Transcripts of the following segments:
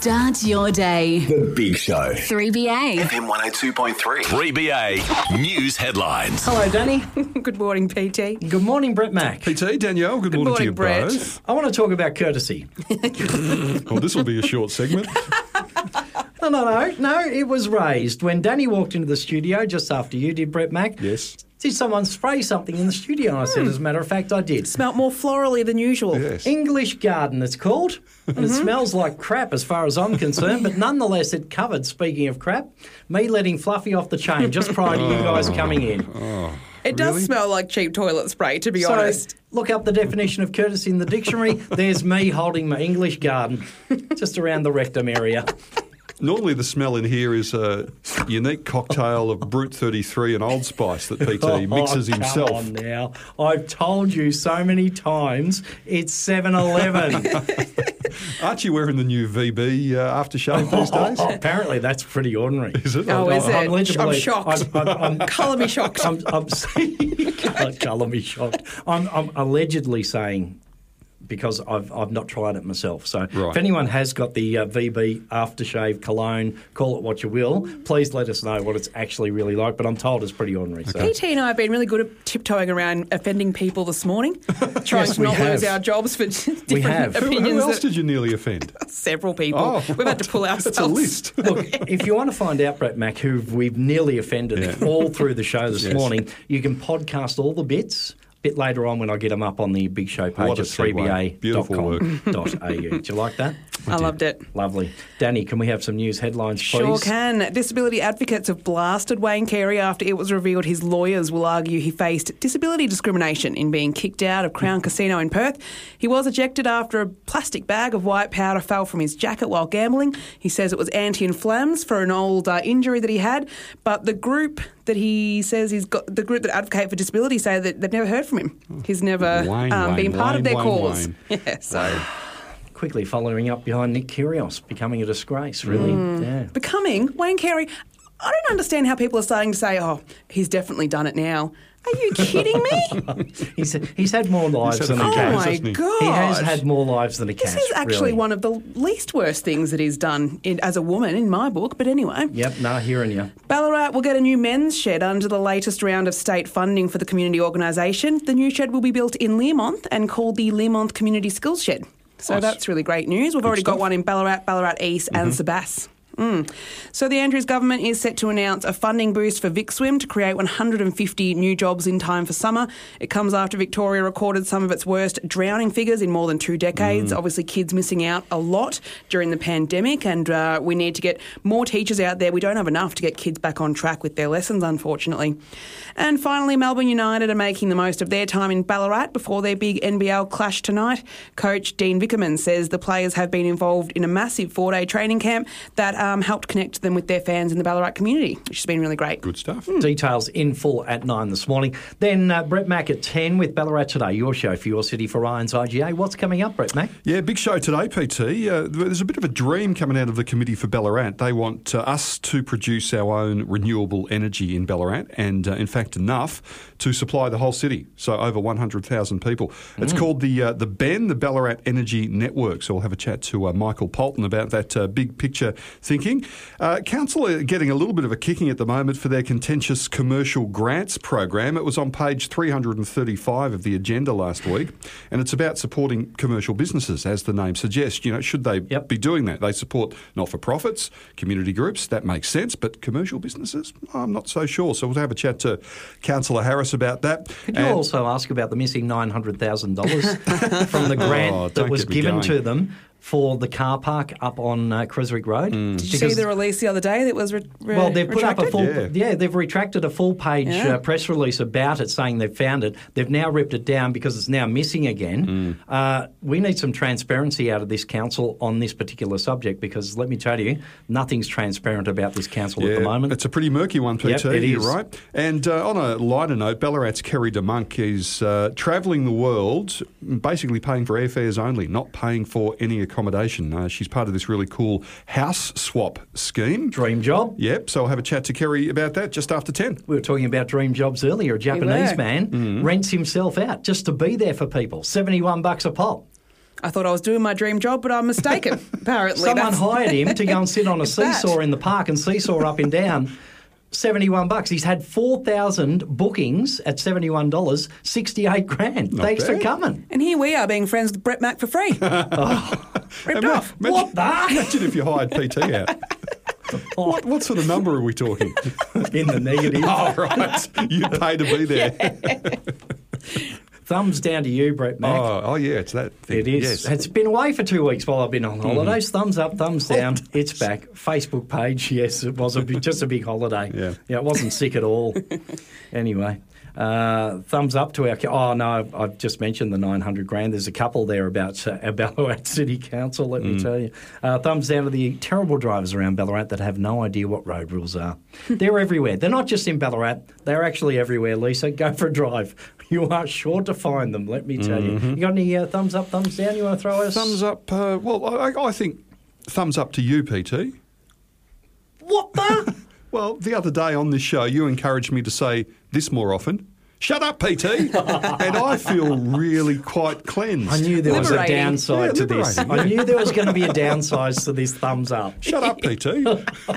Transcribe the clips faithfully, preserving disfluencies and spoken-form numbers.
Start your day. The Big Show. three B A. F M one oh two point three. three B A News Headlines. Hello, Danny. Good morning, P T. Good morning, Brett Mack. P T, Danielle, good, Good morning, to you morning, Brett. both. I want to talk about courtesy. Well, this will be a short segment. No, no, no. No, it was raised when Danny walked into the studio just after you did, Brett Mack. Yes. Did someone spray something in the studio? And I said, as a matter of fact, I did. Smelt more florally than usual. Yes. English Garden, it's called. And it smells like crap as far as I'm concerned, but nonetheless it covered, speaking of crap, me letting Fluffy off the chain just prior to you guys coming in. It does Really? smell like cheap toilet spray, to be So honest. look up the definition of courtesy in the dictionary. There's me holding my English Garden just around the rectum area. Normally the smell in here is a unique cocktail of Brute thirty-three and Old Spice that P T mixes oh, himself. Come on now. I've told you so many times it's seven eleven. Aren't you wearing the new V B uh, aftershave these days? Apparently that's pretty ordinary. Is it? Oh, is it? I'm led to I'm believe- shocked. I'm, I'm, I'm, Colour me shocked. I'm, I'm saying, colour, colour me shocked. I'm, I'm allegedly saying, because I've I've not tried it myself. So Right. if anyone has got the uh, V B aftershave cologne, call it what you will, please let us know what it's actually really like. But I'm told it's pretty ordinary. So. P T and I have been really good at tiptoeing around offending people this morning, trying Yes, to we not lose have. our jobs for different have. Who- Who, opinions. who else that- did you nearly offend? Several people. Oh. We've had to pull ourselves. That's a list. Look, if you want to find out, Brett Mack, who we've nearly offended Yeah. all through the show this Yes. morning, you can podcast all the bits a bit later on when I get them up on the Big Show page What a at three b a segue. Beautiful dot com dot a u. Do you like that? I loved it. Lovely. Danny, can we have some news headlines, please? Sure can. Disability advocates have blasted Wayne Carey after it was revealed his lawyers will argue he faced disability discrimination in being kicked out of Crown Casino in Perth. He was ejected after a plastic bag of white powder fell from his jacket while gambling. He says it was anti-inflams for an old uh, injury that he had, but the group that he says he's got, the group that advocate for disability say that they've never heard from him. He's never Wayne, um, Wayne, been part Wayne, of their Wayne, cause. Wayne. Yeah, so Quickly following up behind Nick Kyrgios, becoming a disgrace, really. Mm. Yeah. becoming Wayne Carey. I don't understand how people are starting to say, "Oh, he's definitely done it now." Are you kidding me? He's, he's had more lives had than a a few Oh cat. games, my hasn't he? god! He has had more lives than a cat. This is actually really. one of the least worst things that he's done in, as a woman in my book. But anyway. Yep, nah, hearing you. Ballarat will get a new men's shed under the latest round of state funding for the community organisation. The new shed will be built in Learmonth and called the Learmonth Community Skills Shed. So Nice. that's really great news. We've already got stuff. one in Ballarat, Ballarat East and Sebass. Mm. So the Andrews government is set to announce a funding boost for VicSwim to create one hundred fifty new jobs in time for summer. It comes after Victoria recorded some of its worst drowning figures in more than two decades. Obviously, kids missing out a lot during the pandemic, and uh, we need to get more teachers out there. We don't have enough to get kids back on track with their lessons, unfortunately. And finally, Melbourne United are making the most of their time in Ballarat before their big N B L clash tonight. Coach Dean Vickerman says the players have been involved in a massive four-day training camp that um, helped connect them with their fans in the Ballarat community, which has been really great. Good stuff. Details in full at nine this morning. Then uh, Brett Mack at ten with Ballarat Today, your show for your city for Ryan's I G A. What's coming up, Brett Mack? Yeah, big show today, P T. Uh, there's a bit of a dream coming out of the committee for Ballarat. They want uh, us to produce our own renewable energy in Ballarat and, uh, in fact, enough to supply the whole city, so over one hundred thousand people. It's called the uh, the B E N, the Ballarat Energy Network, so we'll have a chat to uh, Michael Polton about that uh, big picture thinking. Uh, Council are getting a little bit of a kicking at the moment for their contentious commercial grants program. It was on page three hundred thirty-five of the agenda last week, and it's about supporting commercial businesses, as the name suggests. You know, should they Yep. be doing that? They support not-for-profits, community groups, that makes sense, but commercial businesses, I'm not so sure. So we'll have a chat to Councillor Harris about that. Could you And- also ask about the missing nine hundred thousand dollars from the grant Oh, that don't was get me given going. to them for the car park up on uh, Creswick Road? Mm. Did you see the release the other day that was re- re- Well, they've put up a retracted? full, Yeah. yeah. they've retracted a full-page Yeah. uh, press release about it, saying they've found it. They've now ripped it down because it's now missing again. Mm. Uh, we need some transparency out of this council on this particular subject because, let me tell you, nothing's transparent about this council at the moment. It's a pretty murky one, P T, Yep, it you're is. right. And uh, on a lighter note, Ballarat's Kerry DeMonk is uh, travelling the world, basically paying for airfares only, not paying for any accommodation. Uh, she's part of this really cool house swap scheme. Dream job. Yep, so I'll have a chat to Kerry about that just after ten. We were talking about dream jobs earlier. A Japanese were. man Mm-hmm. rents himself out just to be there for people. seventy-one bucks a pop. I thought I was doing my dream job, but I'm mistaken, apparently. Someone That's- hired him to go and sit on a It's that. seesaw in the park and seesaw up and down. seventy-one bucks. He's had four thousand bookings at seventy-one dollars, sixty-eight grand. Not Thanks bad. for coming. And here we are being friends with Brett Mack for free. Ripped Ima- off. Imagine, What the? Imagine if you hired P T out. What, what sort of number are we talking? In the negative. Oh, right. You'd pay to be there. Thumbs down to you, Brett Mack. Oh, oh, yeah, it's that thing. It is. Yes. It's been away for two weeks while I've been on holidays. Thumbs up, thumbs down. It's back. Facebook page, yes, it was a, bit- just a big holiday. Yeah. yeah, it wasn't sick at all. Anyway, uh, thumbs up to our. Oh no, I've, I've just mentioned the nine hundred grand. There's a couple there about uh, our Ballarat City Council. Let me tell you. Uh, thumbs down to the terrible drivers around Ballarat that have no idea what road rules are. They're everywhere. They're not just in Ballarat. They're actually everywhere. Lisa, go for a drive. You are sure to find them. Let me tell you. You got any uh, thumbs up, thumbs down? You want to throw us? Thumbs up. Uh, well, I, I think thumbs up to you, P T. What the? Well, the other day on this show, you encouraged me to say this more often. Shut up, P T. And I feel really quite cleansed. I knew there was a Liberating. downside Yeah, to this. liberating. I knew there was going to be a downside to this thumbs up. Shut up, P T.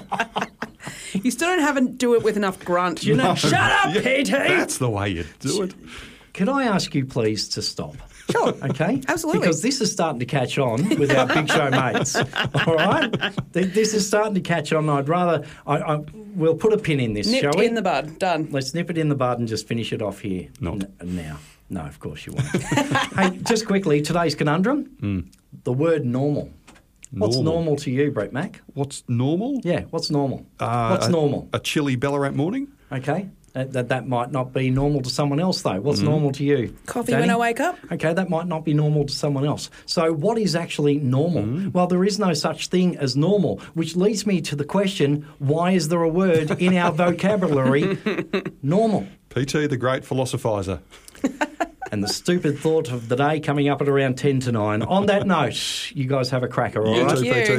You still don't have to do it with enough grunt. You know, No. shut up, Yeah, P T. That's the way you do it. Can I ask you please to stop? Sure. Okay? Absolutely. Because this is starting to catch on with our Big Show mates. All right? Th- This is starting to catch on. I'd rather... I, I, we'll put a pin in this, Nipped shall we? in the bud. Done. Let's nip it in the bud and just finish it off here. Not. N- now. No, of course you won't. Hey, just quickly, today's conundrum, the word normal. What's Normal. normal to you, Brett Mack? What's normal? Yeah, what's normal? Uh, what's a- normal? A chilly Ballarat morning? Okay. That, that that might not be normal to someone else, though. What's normal to you? Coffee Danny? when I wake up. Okay, that might not be normal to someone else. So, what is actually normal? Well, there is no such thing as normal, which leads me to the question: why is there a word in our vocabulary, normal? P T, the great philosophizer. And the stupid thought of the day coming up at around ten to nine. On that note, you guys have a cracker, all You right? too, Thank P T. you.